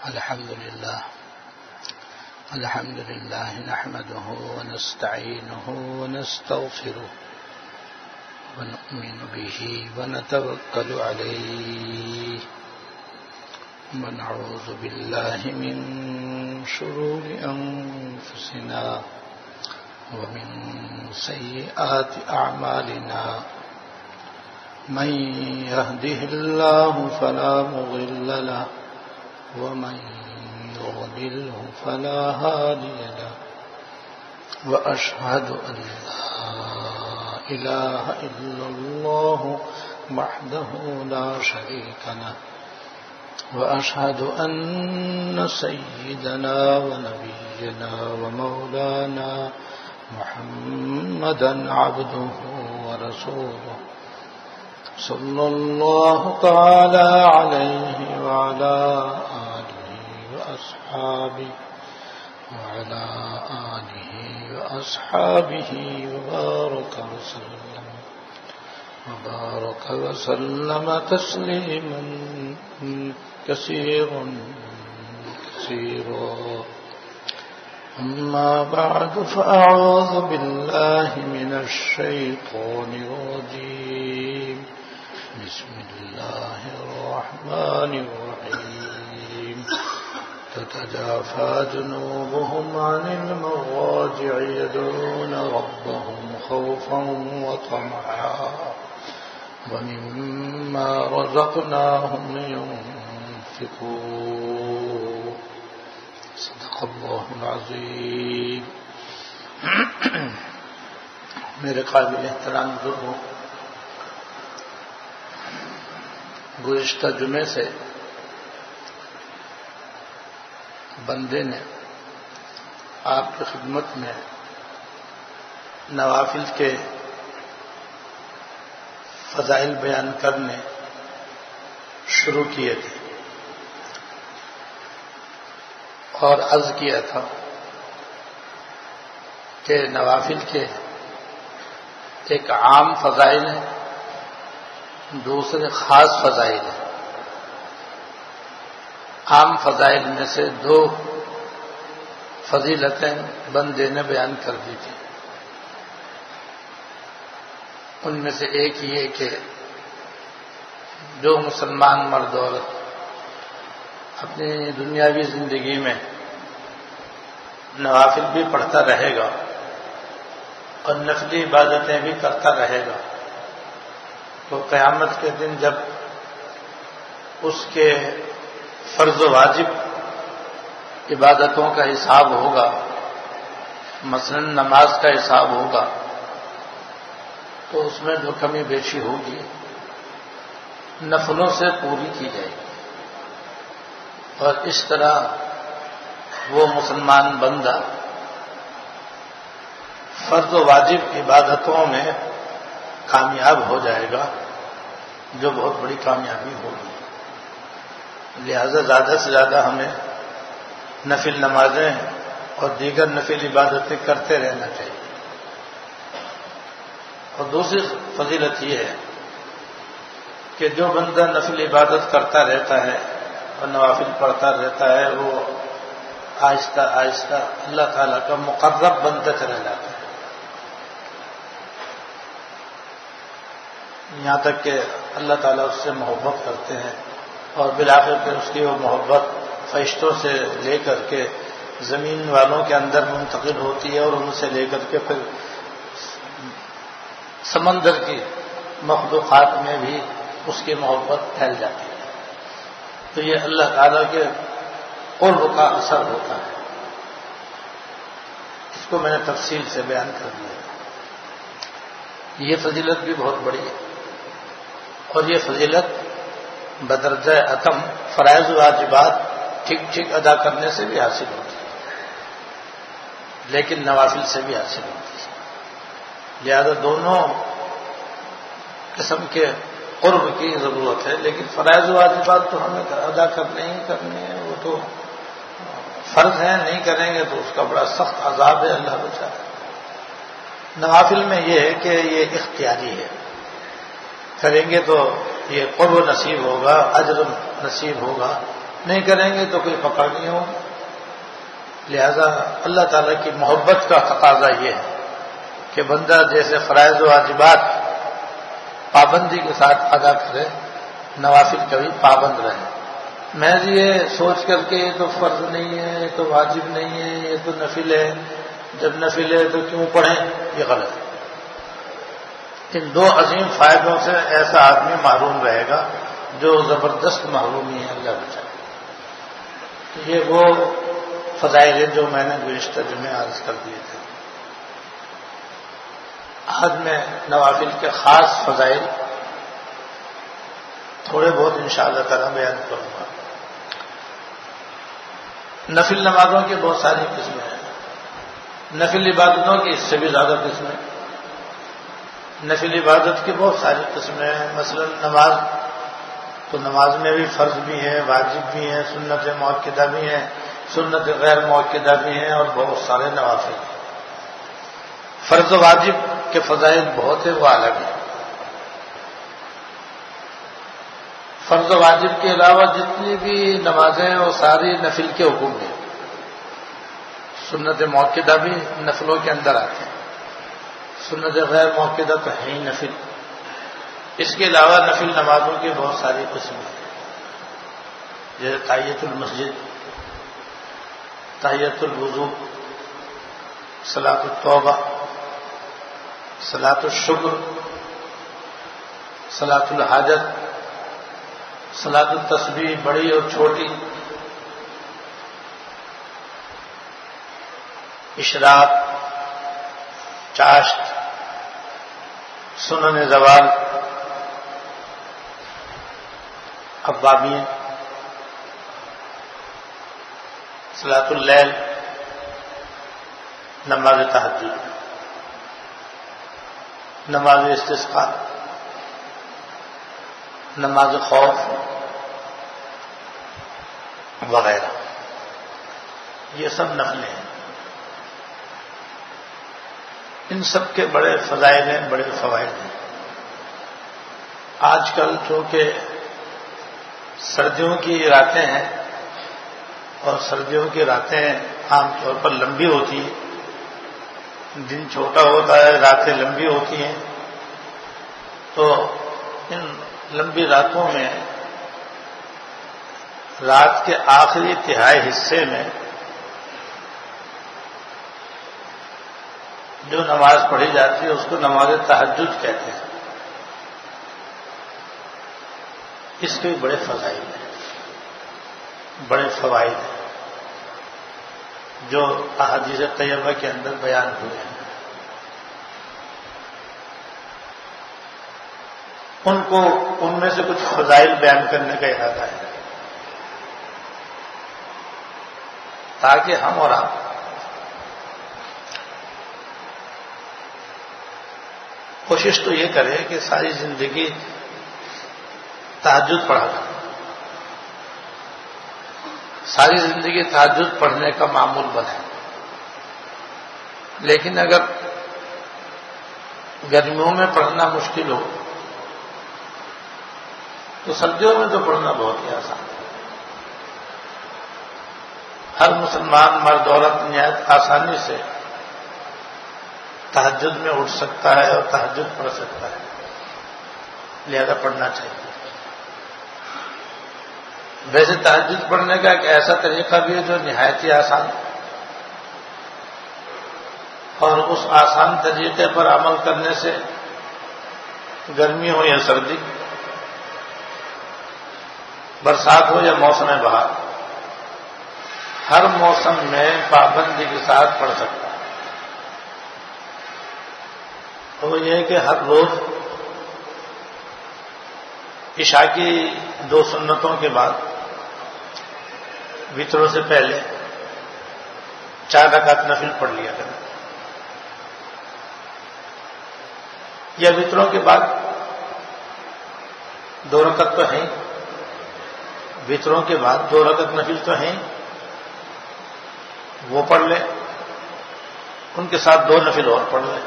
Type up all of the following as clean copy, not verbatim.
الحمد لله نحمده ونستعينه ونستغفره ونؤمن به ونتوكل عليه ونعوذ بالله من شرور أنفسنا ومن سيئات أعمالنا من يهده الله فلا مضل له ومن يضلله فلا هادي له وأشهد أن لا إله إلا الله وحده لا شريك له وأشهد أن سيدنا ونبينا ومولانا محمدا عبده ورسوله صلى الله تعالى عليه وعلى آله وأصحابه وبارك وسلم تسليما كثيرا أما بعد فأعوذ بالله من الشيطان الرجيم بسم الله الرحمن الرحيم تتجافى جنوبهم عن المضاجع يدعون ربهم خوفا وطمعا ومما رزقناهم ينفقون صدق اللہ العظیم. میرے قابل احترام بزرگوں، گزشتہ جمعے سے بندے نے آپ کی خدمت میں نوافل کے فضائل بیان کرنے شروع کیے تھے اور عرض کیا تھا کہ نوافل کے ایک عام فضائل ہیں، دوسرے خاص فضائل ہیں. عام فضائل میں سے دو فضیلتیں بندے نے بیان کر دی تھی. ان میں سے ایک یہ کہ جو مسلمان مرد عورت اپنی دنیاوی زندگی میں نوافل بھی پڑھتا رہے گا اور نفلی عبادتیں بھی کرتا رہے گا تو قیامت کے دن جب اس کے فرض و واجب عبادتوں کا حساب ہوگا، مثلا نماز کا حساب ہوگا، تو اس میں جو کمی بیشی ہوگی نفلوں سے پوری کی جائے گی. اور اس طرح وہ مسلمان بندہ فرض و واجب عبادتوں میں کامیاب ہو جائے گا، جو بہت بڑی کامیابی ہوگی. لہذا زیادہ سے زیادہ ہمیں نفل نمازیں اور دیگر نفل عبادتیں کرتے رہنا چاہیے. اور دوسری فضیلت یہ ہے کہ جو بندہ نفل عبادت کرتا رہتا ہے اور نوافل پڑھتا رہتا ہے وہ آہستہ آہستہ اللہ تعالیٰ کا مقرب بنتا چلا جاتا ہے، یہاں تک کہ اللہ تعالیٰ اس سے محبت کرتے ہیں اور بالآخر پھر اس کی وہ محبت فرشتوں سے لے کر کے زمین والوں کے اندر منتقل ہوتی ہے اور ان سے لے کر کے پھر سمندر کی مخلوقات میں بھی اس کی محبت پھیل جاتی ہے. تو یہ اللہ تعالیٰ کے قرب کا اثر ہوتا ہے. اس کو میں نے تفصیل سے بیان کر دیا. یہ فضیلت بھی بہت بڑی ہے اور یہ فضیلت بدرجہ اتم فرائض واجبات ٹھیک ٹھیک ادا کرنے سے بھی حاصل ہوتی ہے، لیکن نوافل سے بھی حاصل ہوتی ہے. لہذا دونوں قسم کے قرب کی ضرورت ہے، لیکن فرائض واجبات تو ہمیں ادا کرنے ہی کرنے ہیں، وہ تو فرض ہیں، نہیں کریں گے تو اس کا بڑا سخت عذاب ہے، اللہ بچائے. نوافل میں یہ ہے کہ یہ اختیاری ہے، کریں گے تو یہ قرب نصیب ہوگا، اجر نصیب ہوگا، نہیں کریں گے تو کوئی پکڑ نہیں ہوگی. لہذا اللہ تعالیٰ کی محبت کا تقاضا یہ ہے کہ بندہ جیسے فرائض و واجبات پابندی کے ساتھ ادا کرے، نوافل کبھی پابند رہے. محض یہ سوچ کر کے یہ تو فرض نہیں ہے، یہ تو واجب نہیں ہے، یہ تو نفل ہے، جب نفل ہے تو کیوں پڑھیں، یہ غلط ہے. ان دو عظیم فائدوں سے ایسا آدمی محروم رہے گا جو زبردست محرومی ہے، اللہ بچائے. یہ وہ فضائل ہیں جو میں نے گزشتہ جمعے عرض کر دیے تھے. آج میں نوافل کے خاص فضائل تھوڑے بہت انشاءاللہ تعالی بیان کروں گا. نفل نمازوں کی بہت ساری قسمیں ہیں، نفل عبادتوں کی اس سے بھی زیادہ قسمیں. نفل عبادت کی بہت ساری قسمیں ہیں. مثلا نماز، تو نماز میں بھی فرض بھی ہیں، واجب بھی ہیں، سنت مؤکدہ بھی ہیں، سنت غیر مؤکدہ بھی ہیں، اور بہت سارے نوافل ہیں. فرض و واجب کے فضائل بہت ہیں، وہ الگ ہیں. فرض و واجب کے علاوہ جتنی بھی نمازیں ہیں وہ ساری نفل کے حکم ہیں. سنت مؤکدہ بھی نفلوں کے اندر آتے ہیں، سنت غیر مؤکدہ تو ہے ہی نفل. اس کے علاوہ نفل نمازوں کی بہت ساری قسمیں ہیں، جیسے تحیۃ المسجد، تحیۃ الوضو، صلاۃ التوبہ، صلاۃ الشکر، صلاۃ الحاجت، صلاۃ التسبیح بڑی اور چھوٹی، اشراق، چاشت، سنن زوال، اوابین، صلاۃ اللیل، نماز تہجد، نماز استسقاء، نماز خوف وغیرہ. یہ سب نفلیں ہیں. ان سب کے بڑے فضائل ہیں، بڑے فوائد ہیں. آج کل چونکہ سردیوں کی راتیں ہیں اور سردیوں کی راتیں عام طور پر لمبی ہوتی ہیں، دن چھوٹا ہوتا ہے، راتیں لمبی ہوتی ہیں، تو ان لمبی راتوں میں رات کے آخری تہائی حصے میں جو نماز پڑھی جاتی ہے اس کو نماز تہجد کہتے ہیں. اس کے بڑے فضائل ہیں، بڑے فوائد ہیں جو احادیث طیبہ کے اندر بیان ہوئے ہیں. ان میں سے کچھ فضائل بیان کرنے کا ارادہ ہے تاکہ ہم اور آپ کوشش تو یہ کریں کہ ساری زندگی تہجد پڑھا کریں، ساری زندگی تہجد پڑھنے کا معمول بنے. لیکن اگر گرمیوں میں پڑھنا مشکل ہو تو سردیوں میں تو پڑھنا بہت ہی آسان ہے. ہر مسلمان مرد عورت نہایت آسانی سے تہجد میں اٹھ سکتا ہے اور تہجد پڑھ سکتا ہے، لہذا پڑھنا چاہیے. ویسے تہجد پڑھنے کا ایک ایسا طریقہ بھی ہے جو نہایت ہی آسان ہے، اور اس آسان طریقے پر عمل کرنے سے گرمی ہو یا سردی، برسات ہو یا موسم بہار، ہر موسم میں پابندی کے ساتھ پڑھ سکتا ہے. تو یہ ہے کہ ہر روز عشاء کی 2 سنتوں کے بعد وتروں سے پہلے 4 رکعت نفل پڑھ لیا کریں، یا وتروں کے بعد 2 رکعت تو ہیں، وتروں کے بعد 2 رکعت نفل تو ہیں، وہ پڑھ لیں، ان کے ساتھ 2 نفل اور پڑھ لیں.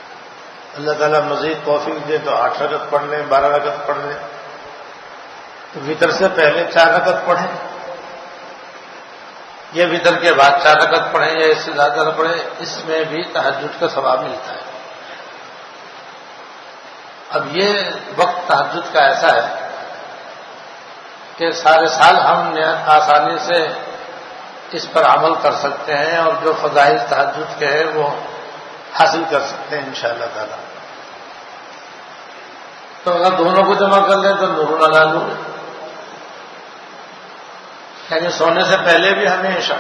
اللہ تعالیٰ مزید توفیق دے تو 8 رکعت پڑھ لیں، 12 رکعت پڑھ لیں. وطر سے پہلے 4 رکعت پڑھیں یا وطر کے بعد 4 رکعت پڑھیں یا اس سے زیادہ نہ پڑھیں، اس میں بھی تہجد کا ثواب ملتا ہے۔ اب یہ وقت تہجد کا ایسا ہے کہ سارے سال ہم آسانی سے اس پر عمل کر سکتے ہیں اور جو فضائل تہجد کے ہیں وہ حاصل کر سکتے ہیں انشاءاللہ تعالی۔ تو اگر دونوں کو جمع کر لیں تو نور علی نور، یعنی سونے سے پہلے بھی ہمیشہ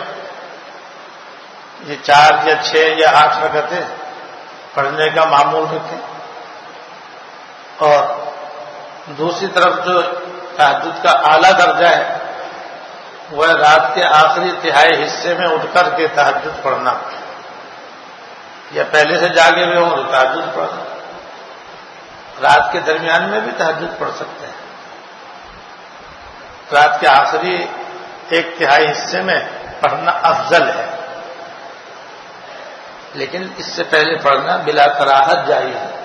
یہ 4 یا 6 یا 8 رکعتیں پڑھنے کا معمول رکھیں، اور دوسری طرف جو تہجد کا اعلیٰ درجہ ہے وہ رات کے آخری تہائی حصے میں اٹھ کر کے تہجد پڑھنا، یا پہلے سے جاگے ہوئے ہوں تو تہجد پڑھنا، رات کے درمیان میں بھی تہجد پڑھ سکتے ہیں، رات کے آخری 1/3 حصے میں پڑھنا افضل ہے، لیکن اس سے پہلے پڑھنا بلا کراہت جائز ہے۔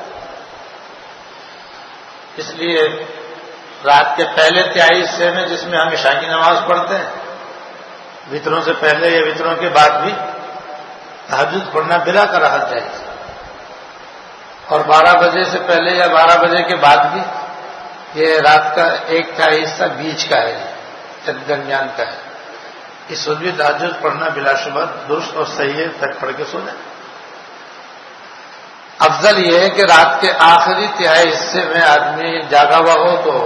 اس لیے رات کے پہلے 1/3 حصے میں جس میں ہم عشاء کی نماز پڑھتے ہیں، وطروں سے پہلے یا وطروں کے بعد بھی تہجد پڑھنا بلا کراہت جائز ہے، اور 12 بجے سے پہلے یا 12 بجے کے بعد بھی یہ رات کا 1/4 حصہ بیچ کا ہے، درمیان کا ہے، اس وقت بھی تہجد پڑھنا بلا شبہ درست اور صحیح ہے، پھر پڑھ کے سو جائیں۔ افضل یہ ہے کہ رات کے آخری 1/3 حصے میں آدمی جاگا ہوا ہو تو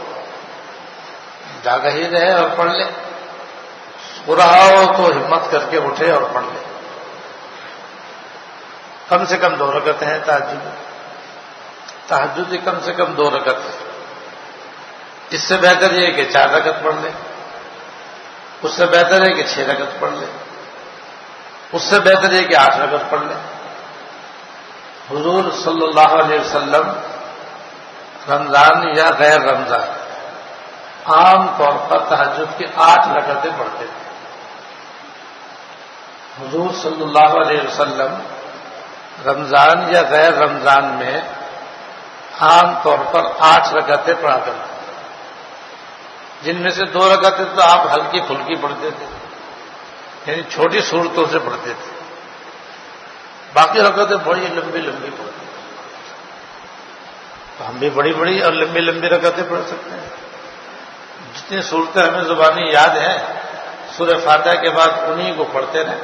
جاگا ہی رہے اور پڑھ لے، سو رہا ہو تو ہمت کر کے اٹھے اور پڑھ لے۔ کم سے کم 2 رکعتیں ہیں تہجد کی کم سے کم 2 رکعت ہے، اس سے بہتر یہ ہے کہ 4 رکعت پڑھ لے، اس سے بہتر ہے کہ 6 رکعت پڑھ لے، اس سے بہتر ہے کہ 8 رکعت پڑھ لے۔ حضور صلی اللہ علیہ وسلم رمضان یا غیر رمضان عام طور پر تہجد کی 8 رکعتیں پڑھتے تھے۔ حضور صلی اللہ علیہ وسلم رمضان یا غیر رمضان میں عام طور پر 8 رکعتیں پڑھا کرتے، جن میں سے 2 رکعتیں تو آپ ہلکی پھلکی پڑھتے تھے، یعنی چھوٹی صورتوں سے پڑھتے تھے، باقی رکعتیں بڑی لمبی لمبی پڑھتے تھے۔ تو ہم بھی بڑی بڑی اور لمبی لمبی رکعتیں پڑھ سکتے ہیں، جتنی صورتیں ہمیں زبانی یاد ہیں سورہ فاتحہ کے بعد انہی کو پڑھتے رہیں۔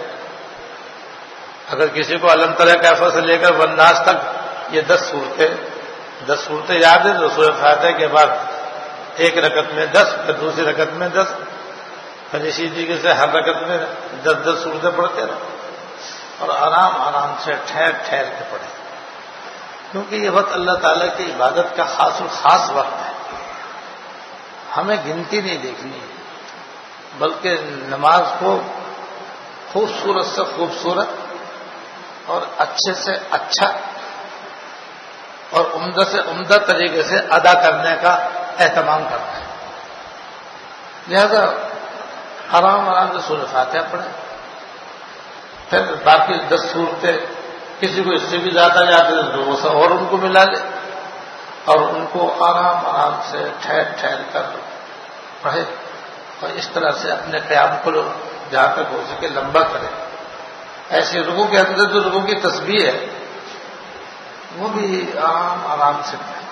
اگر کسی کو علم تر کیف سے لے کر والناس تک یہ 10 صورتیں یاد ہیں تو سورہ فاتحہ کے بعد ایک رکعت میں 10، پھر دوسری رکعت میں 10، پھر اسی طریقے سے ہر رکعت میں 10 صورتیں پڑھتے رہو اور آرام آرام سے ٹھہر ٹھہر کے پڑھیں، کیونکہ یہ وقت اللہ تعالیٰ کی عبادت کا خاص وقت ہے۔ ہمیں گنتی نہیں دیکھنی ہے، بلکہ نماز کو خوبصورت سے خوبصورت اور اچھے سے اچھا اور عمدہ سے عمدہ طریقے سے ادا کرنے کا اہتمام کرنا ہے۔ لہذا آرام آرام سے سورہ فاتحہ پڑھیں، پھر باقی 10 صورتیں کسی کو اس سے بھی زیادہ یاد ہے تو وہ اور ان کو ملا لے اور ان کو آرام آرام سے ٹھہر ٹھہر کر پڑھے، اور اس طرح سے اپنے قیام کو جہاں تک ہو سکے لمبا کرے۔ ایسے رکوع کے اندر جو رکوع کی تسبیح ہے وہ بھی آرام آرام سے پڑھیں،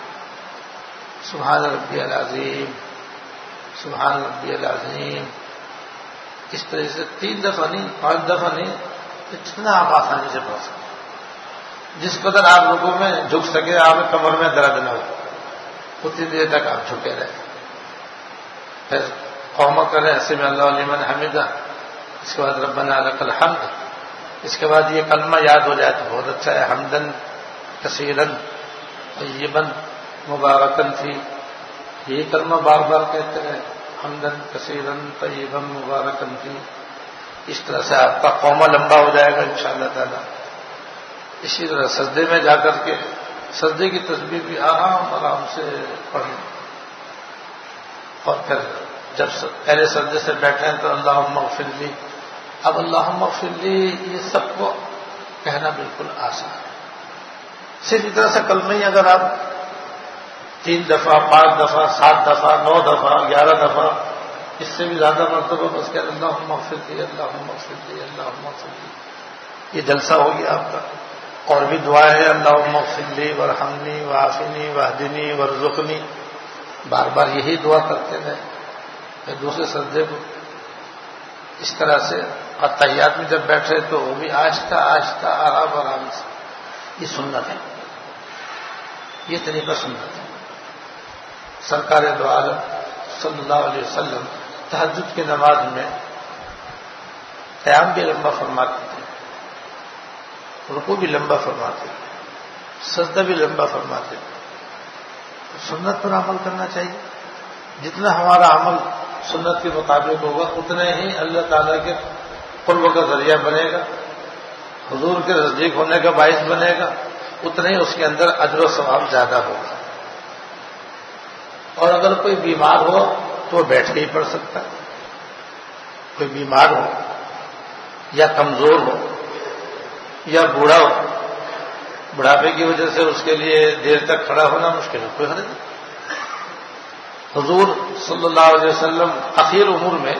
سبحان ربی العظیم، سبحان ربی العظیم، اس طرح سے 3 دفعہ نہیں، 5 دفعہ نہیں، جتنا آپ آسانی سے پڑھ سکیں، جس قدر آپ رکوع میں جھک سکے، آپ کمر میں درد نہ ہو، اتنی دیر تک آپ جھکے رہیں، پھر قوما کریں سمع اللہ لمن حمدہ، اس کے بعد ربنا لک الحمد، اس کے بعد یہ کلمہ یاد ہو جائے تو بہت اچھا ہے، حمدن کثیرن طیبا مبارکن فی، یہ کلمہ بار بار کہتے ہیں، حمدن کثیرن طیبا مبارکن فی، اس طرح سے آپ کا قومہ لمبا ہو جائے گا انشاءاللہ تعالی۔ اسی طرح سجدے میں جا کر کے سجدے کی تسبیح بھی آرام آرام سے پڑھیں، اور پھر جب پہلے سجدے سے بیٹھیں تو اللہم اغفر لی، اب اللہم اغفر لی یہ سب کو کہنا بالکل آسان ہے، صرف اس طرح سے کلمہ ہی اگر آپ 3 دفعہ 5 دفعہ 7 دفعہ 9 دفعہ 11 دفعہ اس سے بھی زیادہ مرتبہ بس کہ اللہم اغفر لی اللہم اغفر لی اللہم اغفر لی. یہ جلسہ ہو گیا آپ کا. اور بھی دعا ہے اللہم اغفر لی وارحمنی وعافنی واہدنی وارزقنی. بار بار یہی دعا کرتے رہے. پھر دوسرے سجدے کو اس طرح سے. اور تحیات میں جب بیٹھے تو وہ بھی آہستہ آہستہ آرام آرام سے. یہ سنت ہے, یہ طریقہ سنت ہے. سرکار دو عالم صلی اللہ علیہ وسلم تہجد کی نماز میں قیام بھی لمبا فرماتے تھے, رکوع بھی لمبا فرماتے تھے, سجدہ بھی لمبا فرماتے تھے. سنت پر عمل کرنا چاہیے. جتنا ہمارا عمل سنت کے مطابق ہوگا اتنے ہی اللہ تعالیٰ کے قرب کا ذریعہ بنے گا, حضور کے نزدیک ہونے کا باعث بنے گا, اتنا ہی اس کے اندر اجر و ثواب زیادہ ہوگا. اور اگر کوئی بیمار ہو تو وہ بیٹھ کے ہی پڑھ سکتا ہے. کوئی بیمار ہو یا کمزور ہو یا بوڑھا ہو, بڑھاپے کی وجہ سے اس کے لیے دیر تک کھڑا ہونا مشکل ہے, کوئی حرج نہیں. حضور صلی اللہ علیہ وسلم اخیر عمر میں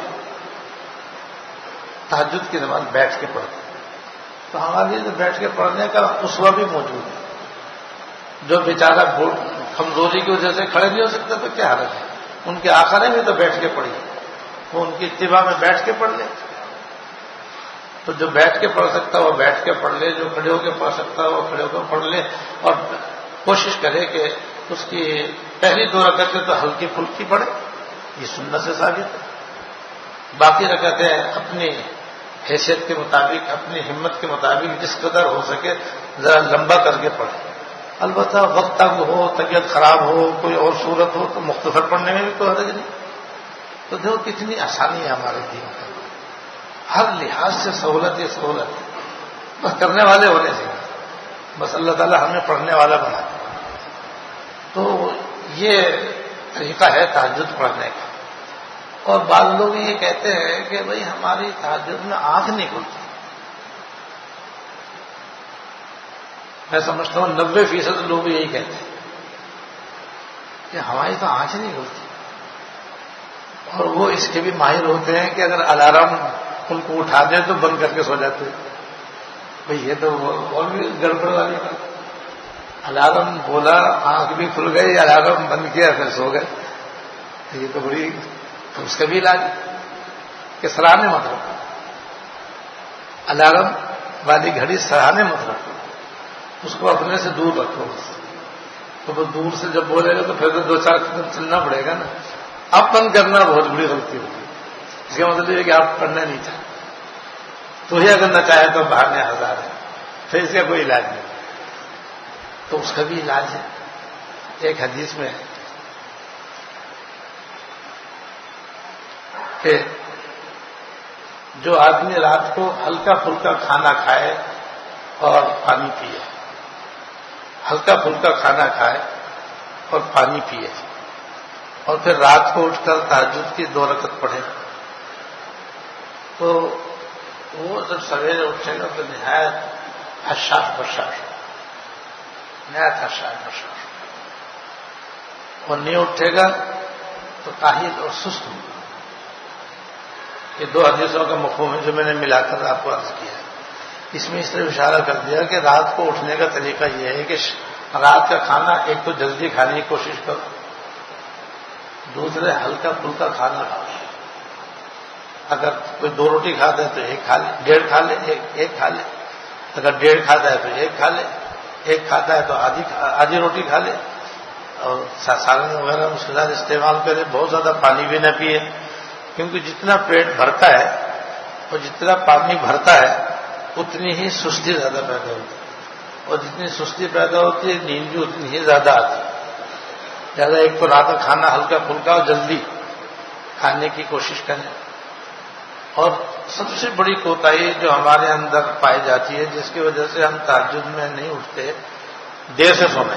تہجد کی نماز بیٹھ کے پڑھتے, تو ہمارے لیے بیٹھ کے پڑھنے کا اسوہ بھی موجود ہے. جو بیچارہ کمزوری کی وجہ سے کھڑے نہیں ہو سکتا تو کیا حرج ہے, ان کے آقا نے بھی تو بیٹھ کے پڑھی, وہ ان کی اتباع میں بیٹھ کے پڑھ لے. تو جو بیٹھ کے پڑھ سکتا وہ بیٹھ کے پڑھ لے, جو کھڑے ہو کے پڑھ سکتا وہ کھڑے ہو کے پڑھ لے. اور کوشش کرے کہ اس کی پہلی 2 رکعتیں تو ہلکی پھلکی پڑھے, یہ سنت سے ثابت ہے. باقی رکعتیں اپنی حیثیت کے مطابق, اپنی ہمت کے مطابق جس قدر ہو سکے ذرا لمبا کر کے پڑھے. البتہ وقت تنگ ہو, طبیعت خراب ہو, کوئی اور صورت ہو تو مختصر پڑھنے میں بھی کوئی حرج نہیں. تو دیکھو کتنی آسانی ہے ہمارے دین میں, ہر لحاظ سے سہولت ہی سہولت ہے. بس کرنے والے ہونے سے, بس اللہ تعالیٰ ہمیں پڑھنے والا بنا. تو یہ طریقہ ہے تہجد پڑھنے کا. اور بعض لوگ یہ کہتے ہیں کہ بھئی ہماری تہجد میں آنکھ نہیں کھلتی. میں سمجھتا ہوں 90% لوگ یہی کہتے ہیں کہ ہماری تو آنکھ نہیں کھلتی. اور وہ اس کے بھی ماہر ہوتے ہیں کہ اگر الارم ان کو اٹھا دیں تو بند کر کے سو جاتے ہیں. بھئی یہ تو اور بھی گڑبڑ والی بات. الارم بولا, آنکھ بھی کھل گئی, الارم بند کیا پھر سو گئے. یہ تو بڑی, اس کا بھی علاج کہ سراہنے مت رکھو, الارم والی گھڑی سراہنے مت رکھو, اس کو اپنے سے دور رکھو. تو وہ دور سے جب بولے گا تو پھر تو 2-4 قدم چلنا پڑے گا نا. اب بند کرنا بہت بڑی غلطی ہوگی. اس کا مطلب یہ کہ آپ پڑھنا نہیں چاہتے, تو ہی اگر نہ چاہے تو بہانے ہزار ہے, پھر اس کا کوئی علاج نہیں. تو اس کا بھی علاج ہے. ایک حدیث میں کہ جو آدمی رات کو ہلکا پھلکا کھانا کھائے اور پانی پیے, ہلکا پھلکا کھانا کھائے اور پانی پیے, اور پھر رات کو اٹھ کر تہجد کی 2 رکعت پڑھے, تو وہ جب سویرے اٹھے گا تو نہایت حشاش بشاش, نہایت حشاش بشاش, اور نہیں اٹھے گا تو کاہل اور سست ہوگا. یہ 2 حدیثوں کا مفہوم ہے جو میں نے ملا کر آپ کو عرض کیا ہے. اس میں اس طرح اشارہ کر دیا کہ رات کو اٹھنے کا طریقہ یہ ہے کہ رات کا کھانا ایک تو جلدی کھانے کی کوشش کرو, دوسرے ہلکا پھلکا کھانا کھاؤ. اگر کوئی 2 روٹی کھاتا ہے تو 1 کھا لے, 1.5 کھا لے, 1 کھا لے. اگر 1.5 کھاتا ہے تو 1 کھا لے, 1 کھاتا ہے تو آدھی روٹی کھا لے. اور سالن وغیرہ اس کے ساتھ استعمال کرے. بہت زیادہ پانی بھی نہ پیے, کیونکہ جتنا پیٹ بھرتا ہے اور جتنا پانی بھرتا ہے اتنی ہی سستی زیادہ پیدا ہوتی ہے, اور جتنی سستی پیدا ہوتی ہے نیند بھی اتنی ہی زیادہ آتی ہے. زیادہ ایک تو رات کا کھانا ہلکا پھلکا اور جلدی کھانے کی کوشش کریں. اور سب سے بڑی کوتاہی جو ہمارے اندر پائی جاتی ہے, جس کی وجہ سے ہم تہجد میں نہیں اٹھتے, دیر سے سونا.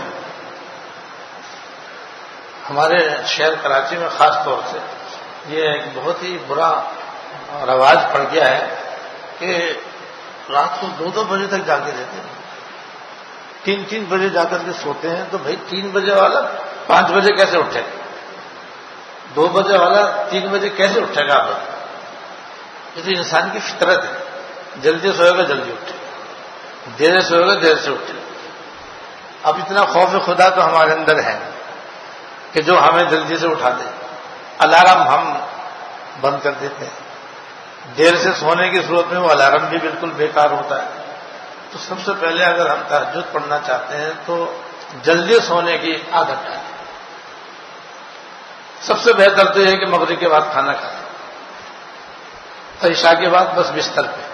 ہمارے شہر کراچی میں خاص طور سے یہ ایک بہت ہی برا رواج پڑ گیا ہے کہ رات کو 2-2 بجے تک جاگے رہتے ہیں, 3-3 بجے جا کر کے سوتے ہیں. تو بھائی 3 بجے والا 5 بجے کیسے اٹھے گا؟ 2 بجے والا 3 بجے کیسے اٹھے گا؟ آپ یہ تو انسان کی فطرت ہے، جلدی سوئے گا جلدی اٹھے گا، دیر سے سوئے گا دیر سے اٹھے گا۔ اب اتنا خوف خدا تو ہمارے اندر ہے کہ جو ہمیں جلدی سے اٹھا دے، الارم ہم بند کر دیتے ہیں، دیر سے سونے کی صورت میں وہ الارم بھی بالکل بیکار ہوتا ہے۔ تو سب سے پہلے اگر ہم تہجد پڑھنا چاہتے ہیں تو جلدی سونے کی عادت ڈالیں۔ سب سے بہتر تو یہ ہے کہ مغرب کے بعد کھانا کھائیں اور عشاء کے بعد بس بستر پہ،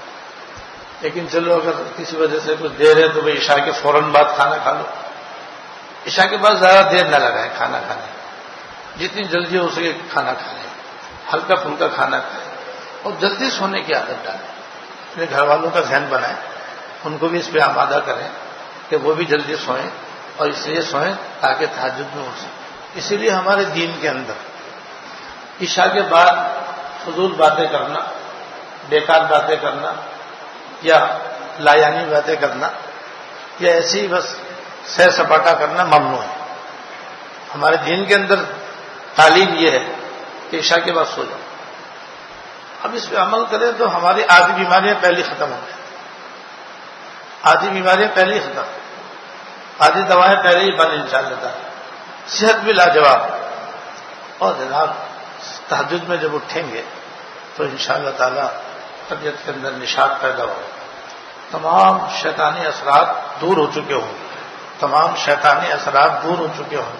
لیکن چلو اگر کسی وجہ سے کچھ دیر ہے تو بھائی عشاء کے فوراً بعد کھانا کھا لو۔ عشاء کے بعد زیادہ دیر نہ لگائیں کھانا کھانے، جتنی جلدی ہو سکے کھانا کھا لیں، ہلکا پھلکا کھانا کھائیں اور جلدی سونے کی عادت ڈالیں۔ اپنے گھر والوں کا ذہن بنائیں، ان کو بھی اس پہ آمادہ کریں کہ وہ بھی جلدی سوئیں اور اس لیے سوئیں تاکہ تہجد میں اٹھ سکیں۔ اسی لیے ہمارے دین کے اندر عشاء کے بعد فضول باتیں کرنا، بیکار باتیں کرنا یا لایانی باتیں کرنا یا ایسی بس سیر سپاٹا کرنا ممنوع ہے۔ ہمارے دین کے اندر تعلیم یہ ہے کہ عشاء کے بعد سو جاؤ۔ اب اس پہ عمل کریں تو ہماری آدھی بیماریاں پہلے ختم ہو جائیں، آدھی بیماریاں پہلے ہی ختم، آدھی دوائیں پہلے ہی بند انشاءاللہ تعالی، صحت بھی لاجواب۔ اور جناب تہجد میں جب اٹھیں گے تو انشاءاللہ تعالی طبیعت کے اندر نشاط پیدا ہو، تمام شیطانی اثرات دور ہو چکے ہوں، تمام شیطانی اثرات دور ہو چکے ہوں۔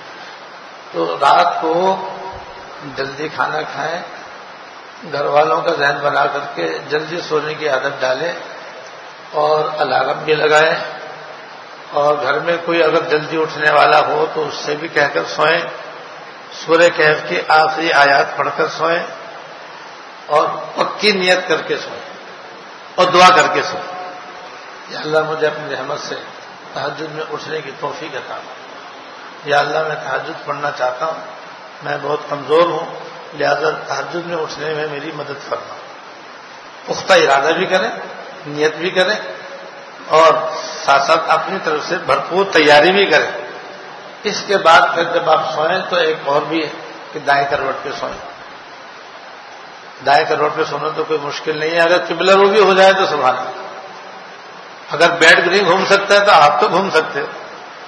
تو رات کو جلدی کھانا کھائیں، گھر والوں کا ذہن بنا کر کے جلدی سونے کی عادت ڈالیں اور الارم بھی لگائیں، اور گھر میں کوئی اگر جلدی اٹھنے والا ہو تو اس سے بھی کہہ کر سوئیں، سورہ کہف کی آخری آیات پڑھ کر سوئیں اور پکی نیت کر کے سوئیں اور دعا کر کے سوئیں، یا اللہ مجھے اپنی رحمت سے تہجد میں اٹھنے کی توفیق عطا فرما، یا اللہ میں تہجد پڑھنا چاہتا ہوں، میں بہت کمزور ہوں، لہذا تہجد میں اٹھنے میں میری مدد فرما۔ پختہ ارادہ بھی کریں، نیت بھی کریں اور ساتھ ساتھ اپنی طرف سے بھرپور تیاری بھی کریں۔ اس کے بعد پھر جب آپ سوئیں تو ایک اور بھی ہے کہ دائیں کروٹ پہ سوئیں۔ دائیں کروٹ پہ سونا تو کوئی مشکل نہیں ہے، اگر قبلہ رو بھی ہو جائے تو سبحان اللہ۔ اگر بیڈ نہیں گھوم سکتا ہے تو آپ تو گھوم سکتے ہو،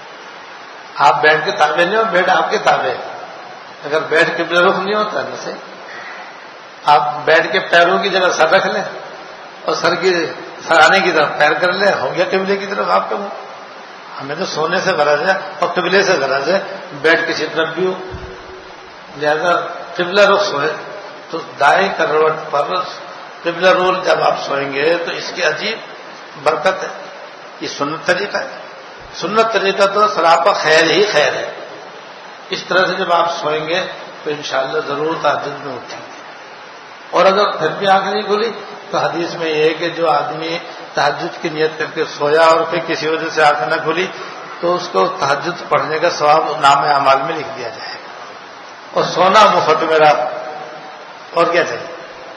آپ بیڈ کے تابع نہیں ہو، بیڈ آپ کے تابع ہے۔ اگر بیڈ قبلہ رخ نہیں ہوتا ہے سے آپ بیڈ کے پیروں کی جگہ سر رکھ لیں اور سرانے کی طرف پیر کر لیں، ہو گیا قبلے کی طرف آپ کا منہ۔ ہمیں تو سونے سے غرض ہے اور قبلے سے غرض ہے، بیڈ کسی طرف بھی ہو، لہذا قبلہ رخ سوئے تو دائیں کروٹ پر قبلہ رول جب آپ سوئیں گے تو اس کی عجیب برکت ہے۔ یہ سنت طریقہ ہے، سنت طریقہ تو سراپا خیر ہی خیر ہے۔ اس طرح سے جب آپ سوئیں گے تو انشاءاللہ ضرور تہجد میں اٹھیں گے۔ اور اگر پھر بھی آنکھ نہیں کھلی تو حدیث میں یہ ہے کہ جو آدمی تہجد کی نیت کر کے سویا اور پھر کسی وجہ سے آنکھ نہ کھلی تو اس کو تہجد پڑھنے کا ثواب نام اعمال میں لکھ دیا جائے گا، اور سونا مفت میرا، اور کیا چاہیے۔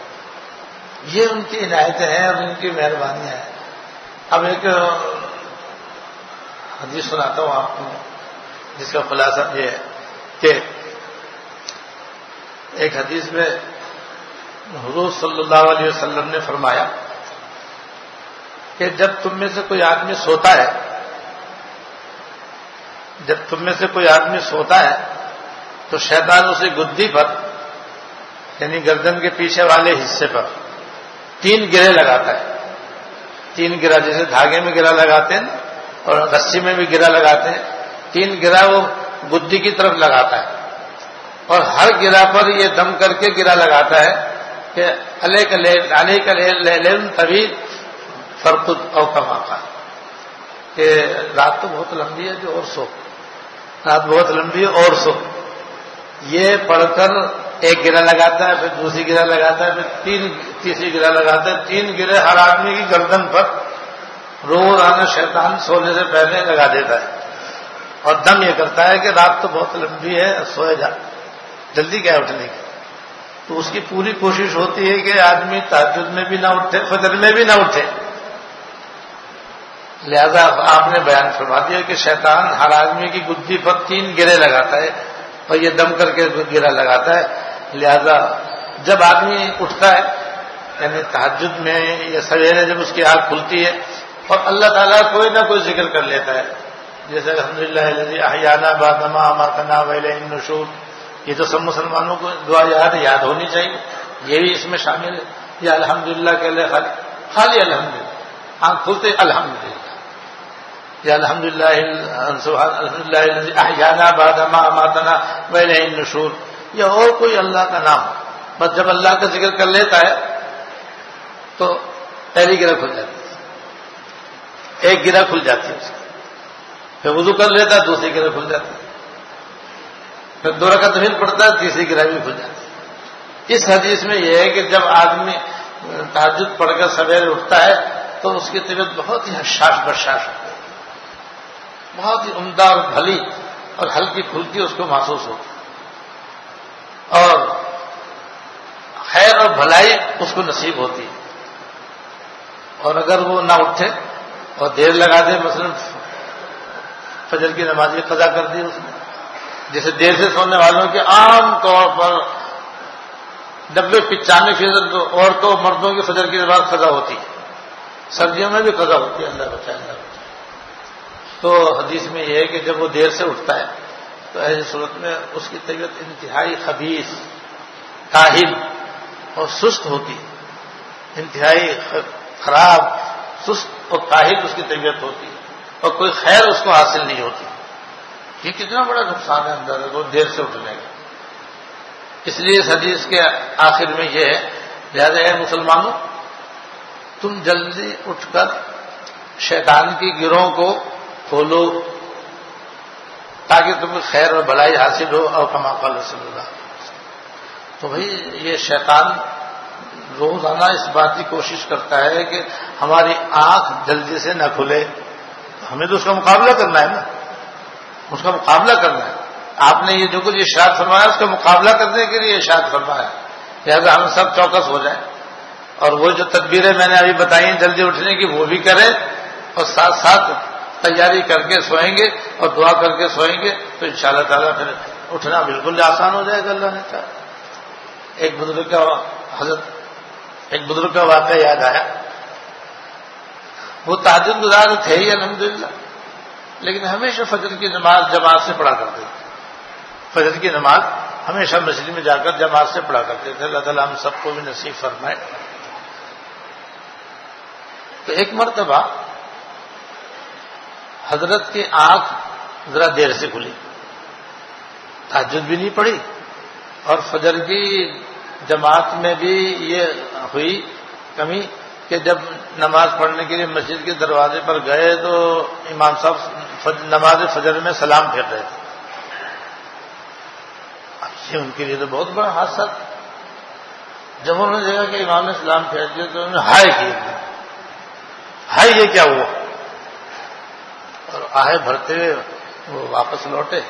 یہ ان کی عنایتیں ہیں اور ان کی مہربانیاں ہیں۔ اب ایک حدیث سناتا ہوں آپ کو جس کا خلاصہ یہ ہے کہ ایک حدیث میں حضور صلی اللہ علیہ وسلم نے فرمایا کہ جب تم میں سے کوئی آدمی سوتا ہے، جب تم میں سے کوئی آدمی سوتا ہے تو شیطان اسے گدی پر یعنی گردن کے پیچھے والے حصے پر 3 گرے لگاتا ہے۔ 3 گرا جیسے دھاگے میں گرا لگاتے ہیں اور رسی میں بھی گرا لگاتے ہیں، 3 گرا وہ گدی کی طرف لگاتا ہے اور ہر گرا پر یہ دم کر کے گرا لگاتا ہے کہ علیک لیل طویل فرقد او کما قال، کہ رات تو بہت لمبی ہے جو اور سو، رات بہت لمبی ہے اور سو۔ یہ پڑھ کر ایک گرا لگاتا ہے، پھر دوسری گرا لگاتا ہے، پھر تیسری گرا لگاتا ہے، 3 گرے ہر آدمی کی گردن پر روزانہ شیطان سونے سے پہلے لگا دیتا ہے اور دم یہ کرتا ہے کہ رات تو بہت لمبی ہے، سوئے جا، جلدی کیا اٹھنے کی۔ تو اس کی پوری کوشش ہوتی ہے کہ آدمی تہجد میں بھی نہ اٹھے، فجر میں بھی نہ اٹھے، لہذا آپ نے بیان فرما دیا کہ شیطان ہر آدمی کی گدی پر 3 گرے لگاتا ہے اور یہ دم کر کے گرا لگاتا ہے. لہذا جب آدمی اٹھتا ہے یعنی تہجد میں یا سویرے جب اس کی آنکھ کھلتی ہے اور اللہ تعالیٰ کوئی نہ کوئی ذکر کر لیتا ہے، جیسے الحمدللہ الذی احیانا بعد ما اماتنا والیہ النشور، یہ تو سب مسلمانوں کو دعا یاد ہونی چاہیے، یہ بھی اس میں شامل ہے. یا الحمدللہ کے لیے خالی الحمدللہ، آنکھ کھلتے الحمدللہ، یا الحمدللہ الذی احیانا بعد ما اماتنا والیہ النشور، یا اور کوئی اللہ کا نام. بس جب اللہ کا ذکر کر لیتا ہے تو پہلی گرہ کھل جاتی ہے، ایک گرہ کھل جاتی ہے اس کی. پھر وضو کر لیتا ہے، دوسری گرہ کھل جاتی ہے. پھر 2 رکعت تحجد پڑھتا ہے، تیسری گرہ بھی کھل جاتی ہے. اس حدیث میں یہ ہے کہ جب آدمی تہجد پڑھ کر سویرے اٹھتا ہے تو اس کی طبیعت بہت ہی حشاش بشاش ہوتی ہے، بہت ہی عمدہ اور بھلی اور ہلکی پھلکی اس کو محسوس ہوتی ہے، اور خیر اور بھلائی اس کو نصیب ہوتی ہے. اور اگر وہ نہ اٹھے اور دیر لگا دے، مثلا فجر کی نماز کی قضا کر دی اس نے، جیسے دیر سے سونے والوں کی عام طور پر 90-95% عورتوں مردوں کی فجر کی نماز قضا ہوتی ہے، سردیوں میں بھی قضا ہوتی ہے، اللہ بچائے اللہ بچائے. تو حدیث میں یہ ہے کہ جب وہ دیر سے اٹھتا ہے تو ایسی صورت میں اس کی طبیعت انتہائی خبیث، کاہل اور سست ہوتی ہے، انتہائی خراب، سست اور کاہل اس کی طبیعت ہوتی ہے، اور کوئی خیر اس کو حاصل نہیں ہوتی. یہ کتنا بڑا نقصان ہے اندر وہ دیر سے اٹھنے کا. اس لیے اس حدیث کے آخر میں یہ ہے، لہٰذا اے مسلمانوں، تم جلدی اٹھ کر شیطان کی گروہ کو کھولو تاکہ تمہیں خیر اور بھلائی حاصل ہو. اور کما قال رسول اللہ. تو بھائی یہ شیطان روزانہ اس بات کی کوشش کرتا ہے کہ ہماری آنکھ جلدی سے نہ کھلے. ہمیں تو اس کا مقابلہ کرنا ہے نا، اس کا مقابلہ کرنا ہے. آپ نے یہ جو کچھ ارشاد فرمایا اس کا مقابلہ کرنے کے لیے ارشاد فرمایا، لہٰذا ہم سب چوکس ہو جائیں اور وہ جو تدبیریں میں نے ابھی بتائی ہیں جلدی اٹھنے کی وہ بھی کریں، اور ساتھ ساتھ تیاری کر کے سوئیں گے اور دعا کر کے سوئیں گے تو انشاءاللہ تعالیٰ پھر اٹھنا بالکل آسان ہو جائے گا اللہ نے چاہا. ایک بزرگ کا واقعہ یاد آیا. وہ تہجد گزار تھے ہی الحمدللہ، لیکن ہمیشہ فجر کی نماز جماعت سے پڑھا کرتے تھے. فجر کی نماز ہمیشہ مسجد میں جا کر جماعت سے پڑھا کرتے تھے. اللہ تعالیٰ ہم سب کو بھی نصیب فرمائے. تو ایک مرتبہ حضرت کی آنکھ ذرا دیر سے کھلی، تہجد بھی نہیں پڑھی اور فجر کی جماعت میں بھی یہ ہوئی کمی کہ جب نماز پڑھنے کے لیے مسجد کے دروازے پر گئے تو امام صاحب نماز فجر میں سلام پھیر رہے تھے. اب یہ ان کے لیے تو بہت بڑا حادثہ تھا. جب انہوں نے دیکھا کہ امام نے سلام پھیر دیا تو انہوں نے ہائے کیا، ہائے یہ کیا ہوا، اور آہے بھرتے ہوئے وہ واپس لوٹے.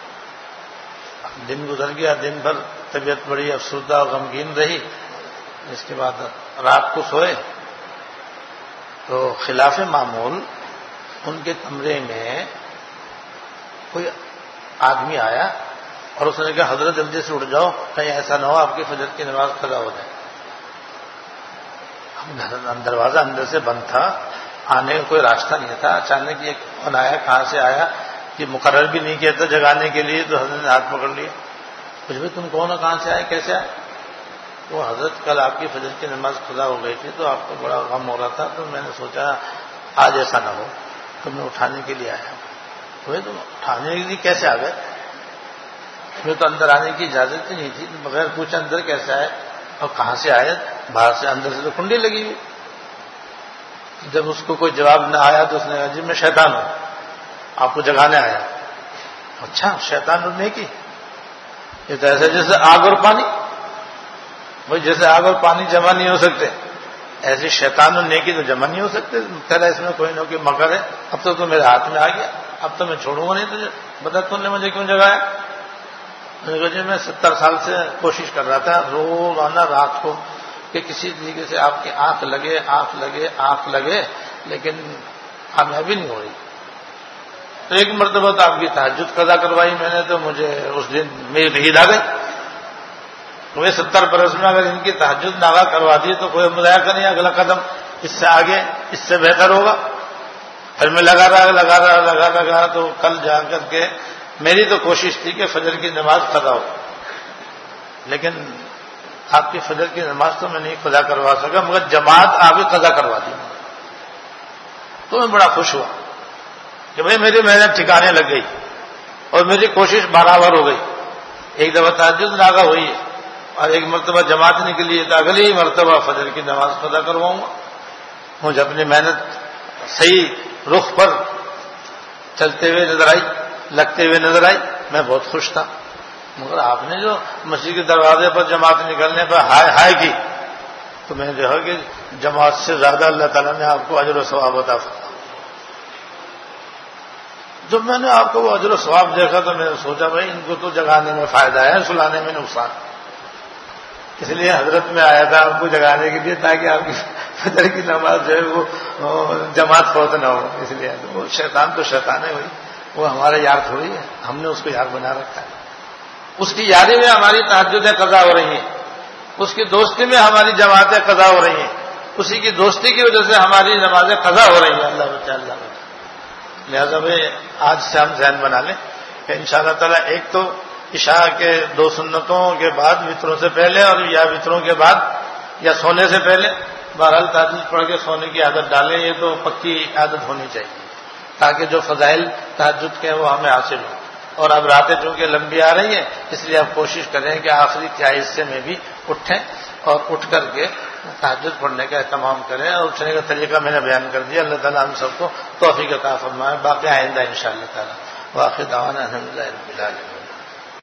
دن گزر گیا، دن بھر طبیعت بڑی افسردہ اور غمگین رہی. اس کے بعد رات کو سوئے تو خلاف معمول ان کے کمرے میں کوئی آدمی آیا اور اس نے کہا حضرت جلدی سے اٹھ جاؤ، کہیں ایسا نہ ہو آپ کی فجر کی نماز قضا ہو جائے. دروازہ اندر سے بند تھا، آنے کا کوئی راستہ نہیں تھا. اچانک یہ کون آیا، کہاں سے آیا، کہ مقرر بھی نہیں کیا تھا جگانے کے لیے. تو حضرت نے ہاتھ پکڑ لیا، کچھ بھی تم کون ہو، کہاں سے آئے، کیسے آئے؟ تو حضرت کل آپ کی فجر کی نماز قضا ہو گئی تھی تو آپ کو بڑا غم ہو رہا تھا، تو میں نے سوچا آج ایسا نہ ہو تو میں اٹھانے کے لیے آیا. تو تم اٹھانے کے لیے کیسے آ گئے؟ تمہیں تو اندر آنے کی اجازت ہی نہیں تھی، بغیر پوچھے اندر کیسے آئے اور کہاں سے آئے؟ باہر سے، اندر سے تو کنڈی لگی ہوئی. جب اس کو کوئی جواب نہ آیا تو اس نے کہا جی میں شیطان ہوں، آپ کو جگانے آیا. اچھا شیطان اور نیکی، یہ تو ایسا جیسے آگ اور پانی. بھائی جیسے آگ اور پانی جمع نہیں ہو سکتے، ایسے شیطان اور نیکی تو جمع نہیں ہو سکتے. پہلے اس میں کوئی نہ کوئی مکر ہے. اب تو میرے ہاتھ میں آ گیا، اب تو میں چھوڑوں گا نہیں تجھے. بتا تم نے مجھے کیوں جگایا؟ میں نے کہا جی میں 70 سال سے کوشش کر رہا تھا روزانہ رات کو کہ کسی طریقے سے آپ کی آنکھ لگے، آنکھ لگے، آنکھ لگے، لیکن کامیابی نہیں ہو رہی. تو ایک مرتبہ تو آپ کی تہجد قضا کروائی میں نے, تو مجھے اس دن میری نیند آ گئی. وہ 70 برس میں اگر ان کی تہجد ناغا کروا دی تو کوئی مذائقہ نہیں, اگلا قدم اس سے آگے اس سے بہتر ہوگا. پھر میں لگا رہا تو کل جا کر کے میری تو کوشش تھی کہ فجر کی نماز قضا ہو, لیکن آپ کی فجر کی نماز تو میں نہیں قضا کروا سکا, مگر جماعت آپ ہی قضا کروا دی. تو میں بڑا خوش ہوا کہ بھائی میری محنت ٹھکانے لگ گئی اور میری کوشش برابر ہو گئی. ایک دفعہ تہجد ناغا ہوئی ہے اور ایک مرتبہ جماعت نکلی ہے, تو اگلی مرتبہ فجر کی نماز قضا کرواؤں گا. مجھے اپنی محنت صحیح رخ پر چلتے ہوئے نظر آئی, لگتے ہوئے نظر آئی. میں بہت خوش تھا. مگر آپ نے جو مسجد کے دروازے پر جماعت نکلنے پر ہائے ہائے کی, تو میں نے دیکھا کہ جماعت سے زیادہ اللہ تعالیٰ نے آپ کو اجر و ثواب عطا فرمایا. جب میں نے آپ کو وہ اجر و ثواب دیکھا تو میں نے سوچا بھائی ان کو تو جگانے میں فائدہ ہے, سلانے میں نقصان. اس لیے حضرت میں آیا تھا آپ کو جگانے کے لیے, تاکہ آپ کی فجر کی نماز جو ہے وہ جماعت فوت نہ ہو. اس لیے وہ شیطان تو شیطان ہے, ہوئی وہ ہمارا یار تھوڑی ہے, ہم نے اس کو یار بنا رکھا ہے. اس کی یاری میں ہماری تہجدیں قضا ہو رہی ہیں, اس کی دوستی میں ہماری جماعتیں قضا ہو رہی ہیں, اسی کی دوستی کی وجہ سے ہماری نمازیں قضا ہو رہی ہیں. اللہ بچا اللہ بچا. لہٰذا بھائی آج سے ہم ذہن بنا لیں کہ انشاءاللہ تعالیٰ ایک تو عشاء کے 2 سنتوں کے بعد وطروں سے پہلے, اور یا وطروں کے بعد یا سونے سے پہلے بہرحال تہجد پڑھ کے سونے کی عادت ڈالیں. یہ تو پکی عادت ہونی چاہیے تاکہ جو فضائل تہجد کے ہیں وہ ہمیں حاصل ہوں. اور اب راتیں چونکہ لمبی آ رہی ہیں, اس لیے آپ کوشش کریں کہ آخری تہائی حصے میں بھی اٹھیں اور اٹھ کر کے تہجد پڑھنے کا اہتمام کریں. اور اٹھنے کا طریقہ میں نے بیان کر دیا. اللہ تعالیٰ ہم سب کو توفیق عطا فرمائے. باقی آئندہ انشاءاللہ تعالیٰ. واخر دعوانا الحمدللہ رب العالمین.